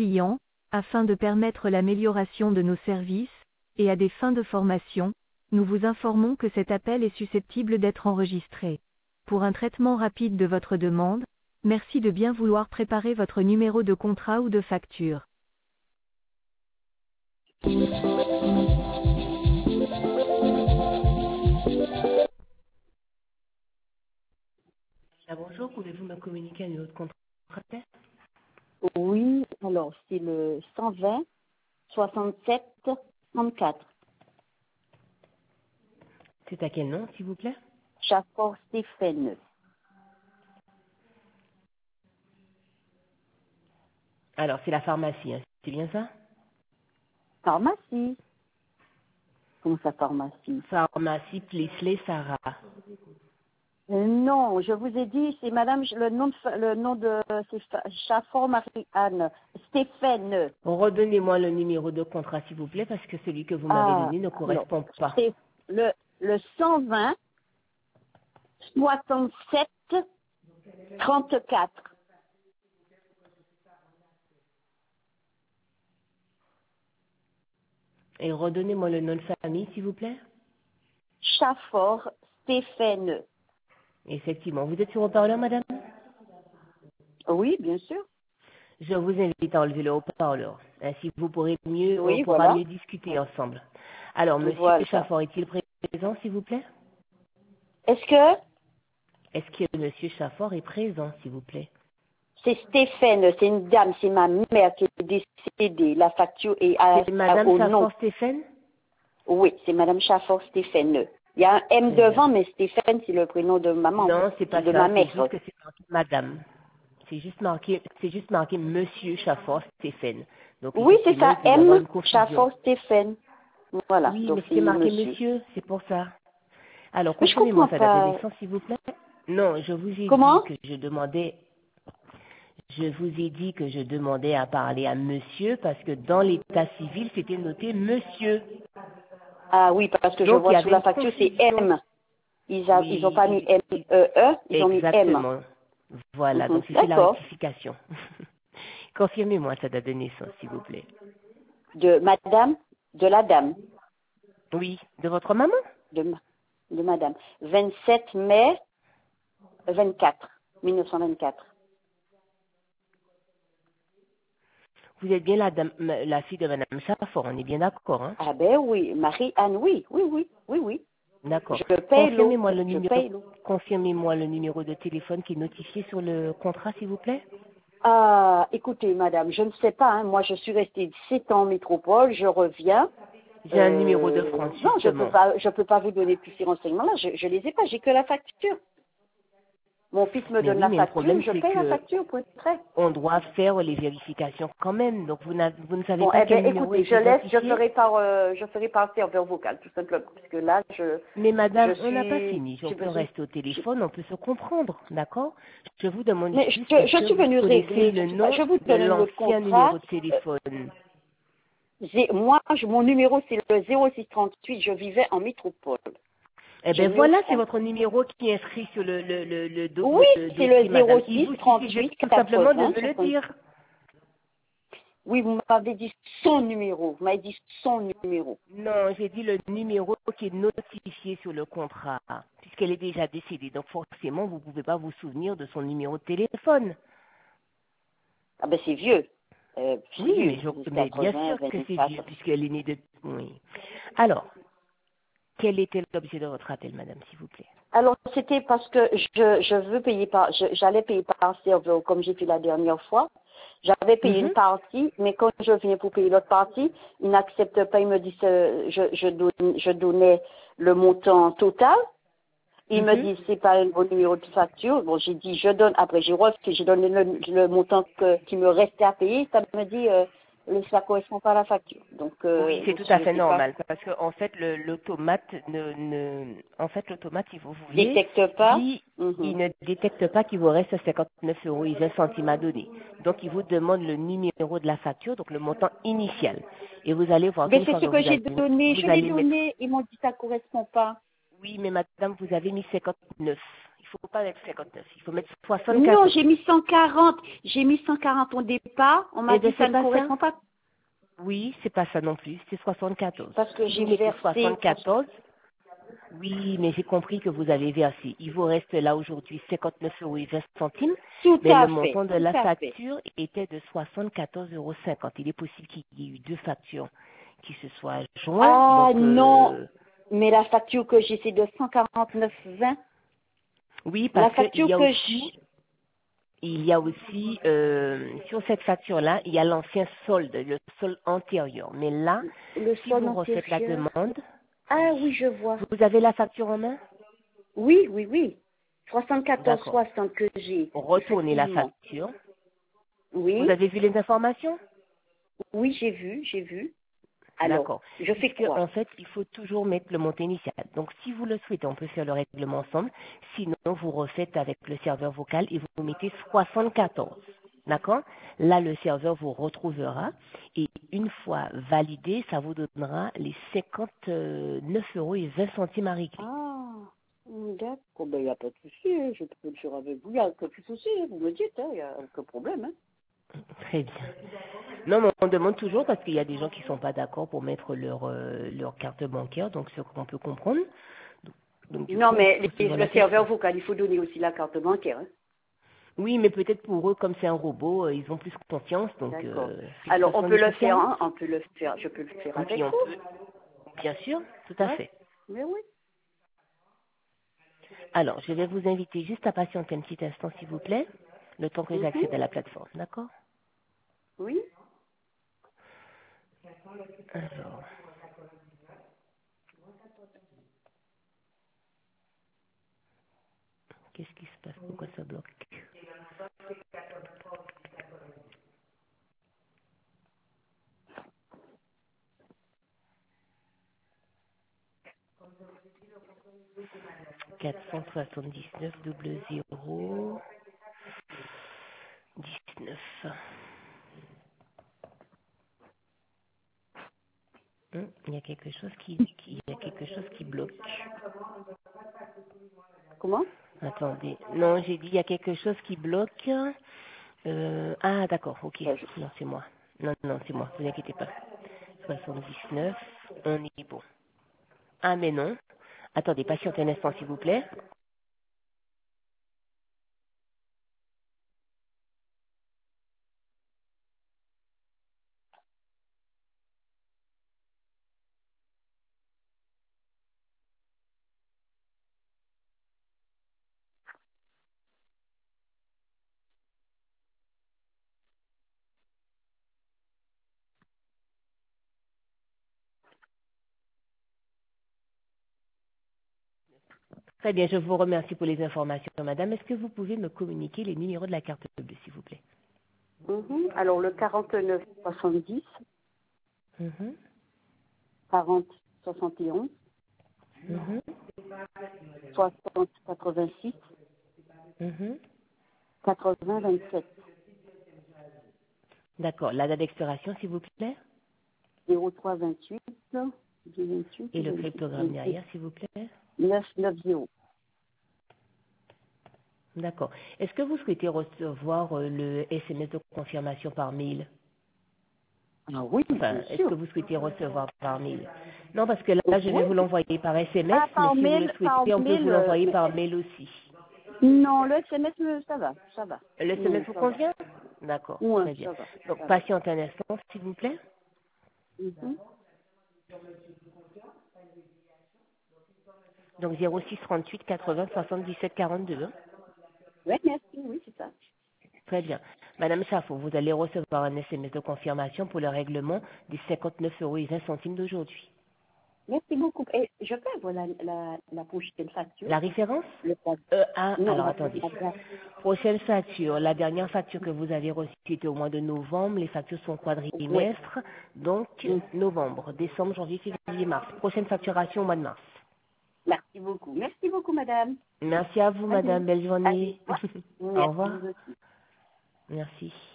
clients, afin de permettre l'amélioration de nos services, et à des fins de formation, nous vous informons que cet appel est susceptible d'être enregistré. Pour un traitement rapide de votre demande, merci de bien vouloir préparer votre numéro de contrat ou de facture. Ah, bonjour, pouvez-vous me communiquer un numéro de contrat? Oui, alors c'est le 120 67 34. C'est à quel nom, s'il vous plaît? Chafford Stéphane. Alors, c'est la pharmacie, hein. C'est bien ça? Pharmacie. Comment ça, pharmacie? Pharmacie Plaisley Sarah. Non, je vous ai dit, c'est madame, le nom de, c'est Chafford Marie-Anne. Stéphane. Redonnez-moi le numéro de contrat, s'il vous plaît, parce que celui que vous m'avez donné ne correspond pas. C'est le 120 67 34. Et redonnez-moi le nom de famille, s'il vous plaît. Chafford Stéphane. Effectivement. Vous êtes sur haut-parleur, madame? Oui, bien sûr. Je vous invite à enlever le haut-parleur. Ainsi, vous pourrez mieux, Oui, on pourra voilà. mieux discuter ensemble. Alors, monsieur Voilà. Chafford est-il présent, s'il vous plaît? Est-ce que Est-ce que monsieur Chafford est présent, s'il vous plaît? c'est Stéphane, c'est une dame, c'est ma mère qui est décédée. La facture est C'est madame au nom. Chafford Stéphane? Oui, c'est madame Chafford Stéphane. Il y a un M Très bien. devant, mais Stéphane, c'est le prénom de maman. Non, c'est pas de ça, ma c'est mère. juste que c'est marqué madame. C'est juste marqué monsieur Chafford Stéphane. Donc, Oui, c'est effectivement, ça, il peut y avoir M une confusion. Chafford Stéphane. Voilà, Oui, donc mais c'est c'était marqué monsieur. monsieur, c'est pour ça. Alors, Mais je confirmez-moi comprends sa date de pas. naissance, s'il vous plaît. Non, je vous ai Comment? dit que je demandais à parler à monsieur parce que dans l'état civil, c'était noté monsieur. Ah oui, parce que je Donc, il vois y sur avait la une facture, c'est confusion. M. Ils ont pas mis Oui, M-E-E, ils ont mis M. exactement. Voilà, donc c'est la D'accord. rectification. Confirmez-moi sa date de naissance, s'il vous plaît. De madame, de la dame, Oui, de votre maman? de madame. 27 mai 24, 1924. Vous êtes bien la fille de madame Chafford, on est bien d'accord, hein? Ah ben oui, Marie-Anne, oui, oui, oui, oui, oui. D'accord. Je paye l'eau, Confirmez-moi je paye l'eau. confirmez-moi le numéro de téléphone qui est notifié sur le contrat, s'il vous plaît. Ah, écoutez, madame, je ne sais pas, hein, moi je suis restée 7 ans en métropole, je reviens. J'ai un numéro de France, Non, justement. je peux pas vous donner plus ces renseignements-là, je les ai pas, j'ai que la facture. Mon fils me Mais donne oui, la mais le facture, problème, je c'est paye la que facture pour être prêt. on doit faire les vérifications quand même. Donc, vous ne savez Bon, pas eh quel bien, numéro écoutez, est je identifié? ferai par serveur vocal, tout simplement, parce que là, Mais je madame, on n'a pas suis, fini. On j'ai peut besoin, rester au téléphone, on peut se comprendre, d'accord? Je vous demande mais juste, est-ce je que suis vous venue connaissez régler, le nom je vous de donne un numéro de l'ancien numéro contrat. de téléphone? Mon numéro, c'est le 0638, je vivais en métropole. Eh J'ai bien mis au voilà, c'est 30. votre numéro qui est inscrit sur le Oui, c'est dossier, madame. le Il 06 vous suffisait 38 tout simplement de 80 me le 60. dire. Oui, vous m'avez dit son numéro. Vous m'avez dit son numéro. Non, j'ai dit le numéro qui est notifié sur le contrat, puisqu'elle est déjà décédée. Donc forcément, vous ne pouvez pas vous souvenir de son numéro de téléphone. Ah ben c'est vieux. C'est Oui, vieux. mais bien 80, sûr que c'est 24. vieux, puisqu'elle est née de... Oui. Alors, quel était l'objet de votre appel, madame, s'il vous plaît? Alors c'était parce que je veux payer j'allais payer par serveur comme j'ai fait la dernière fois. J'avais payé une Mhm. partie, mais quand je viens pour payer l'autre partie, ils n'acceptent pas. Ils me disent je donnais le montant total. Il me Mhm. dit c'est pas un bon numéro de facture. Bon, j'ai dit je donne. Après j'ai refait, j'ai donné le montant qui me restait à payer. Ça me dit ça correspond pas à la facture. Donc Oui, c'est tout à je fait sais pas. normal parce que en fait l'automate en fait l'automate si vous voulez, Détecte pas. lui Mhm. il ne détecte pas qu'il vous reste 59 € et 20 centimes à donner. Donc il vous demande le numéro de la facture, donc le montant initial. Et vous allez voir Mais qu'une c'est fois ce que que j'ai donné. Je vous l'ai allez mettre donné. Ils m'ont dit ça correspond pas. oui mais madame vous avez mis 59. Il faut pas mettre 59. Il faut mettre 74. Non, j'ai mis 140. J'ai mis 140 au départ. On m'a Eh bien, dit que ça c'est ne pas correspond ça. pas. Oui, c'est pas ça non plus. C'est 74. Parce que Si j'ai vous mettez versé. 74, oui, mais j'ai compris que vous avez versé. Il vous reste là aujourd'hui 59,20 €. Tout Mais le à fait. montant de Tout la à fait. facture était de 74,50 €. Il est possible qu'il y ait eu deux factures qui se soient jointes. Ah Donc, non. Mais la facture que j'ai, c'est de 149,20. oui, La parce qu'il facture y a que aussi, sur cette facture-là, il y a l'ancien solde, le solde antérieur. Mais là, le si sol vous refaites la antérieur. demande, Ah oui, je vois. vous avez la facture en main? Oui, oui, oui. D'accord. 74,60 que j'ai. Retournez la Effectivement. facture. Vous Oui. avez vu les informations? Oui, j'ai vu, j'ai vu. Alors, D'accord. je fais Puisque, quoi? en fait, il faut toujours mettre le montant initial. Donc, si vous le souhaitez, on peut faire le règlement ensemble. Sinon, vous refaites avec le serveur vocal et vous mettez 74. D'accord? Là, le serveur vous retrouvera et une fois validé, ça vous donnera les 59,20 € à régler. Ah, d'accord. Ben, il n'y a pas de souci. Hein. Je peux le faire avec vous. Il n'y a aucun souci. Hein. Vous me dites, il n'y a aucun problème. Hein. Très bien. Non, mais on demande toujours parce qu'il y a des gens qui sont pas d'accord pour mettre leur carte bancaire, donc ce qu'on peut comprendre. Donc, du Non, coup, on mais pose toujours le la question. serveur vocal, il faut donner aussi la carte bancaire. Hein. Oui, mais peut-être pour eux, comme c'est un robot, ils ont plus confiance, donc D'accord. c'est de toute Alors, on façon peut le faire, négociable. hein, on peut le faire, je peux le faire avec Oui, on vous. peut. Bien sûr, tout à Ouais. fait. Mais oui. Alors, je vais vous inviter juste à patienter un petit instant, s'il vous plaît, le temps que Mhm. j'accède à la plateforme, d'accord? Oui. Alors, qu'est-ce qui se passe? Pourquoi ça bloque? « 479 il y a quelque chose il y a quelque chose qui bloque. Comment? Attendez. Non, j'ai dit il y a quelque chose qui bloque. Ah, d'accord, ok. Ben, Non, c'est moi. Non, non, c'est moi. Vous inquiétez pas. 79, on est bon. Ah, mais non. Attendez, patientez un instant, s'il vous plaît. Très bien, je vous remercie pour les informations, madame. Est-ce que vous pouvez me communiquer les numéros de la carte bleue, s'il vous plaît? mhm. Alors, le 49 70, Mhm, 40 71, mhm, 60 86, mhm. 80 27, D'accord. La date d'expiration, s'il vous plaît? 03 28, 28, Et le 28, cryptogramme 28, derrière, s'il vous plaît? 9 90. D'accord. Est-ce que vous souhaitez recevoir le SMS de confirmation par mail? Ah oui, Enfin, bien est-ce que sûr. vous souhaitez recevoir par mail? Non, parce que là, je Oui. vais vous l'envoyer par SMS, Ah, mais si vous le par souhaitez, on peut mail, vous l'envoyer mais par mail aussi. non, le SMS, ça va, ça va. Le Non, SMS vous ça va. convient? D'accord, Ouais, très bien. ça va, Donc, ça va. patientez un instant, s'il vous plaît. Mhm. Donc, 06 38 80 77 42. Hein. Ouais, merci, oui, c'est ça. Très bien. Madame Chaffo, vous allez recevoir un SMS de confirmation pour le règlement des 59,20 € d'aujourd'hui. Merci beaucoup. Et je peux avoir la prochaine facture? La référence? Le pas. Non, Alors attendez. la date. Prochaine facture, la dernière facture que vous avez reçue était au mois de novembre. Les factures sont Oui. quadrimestres. Donc, Mm. novembre, décembre, janvier, février, mars. Prochaine facturation au mois de mars. Merci beaucoup. Merci beaucoup, madame. Merci à vous, Allez. madame. Belle Allez. journée. Au Merci, revoir. vous aussi. Merci.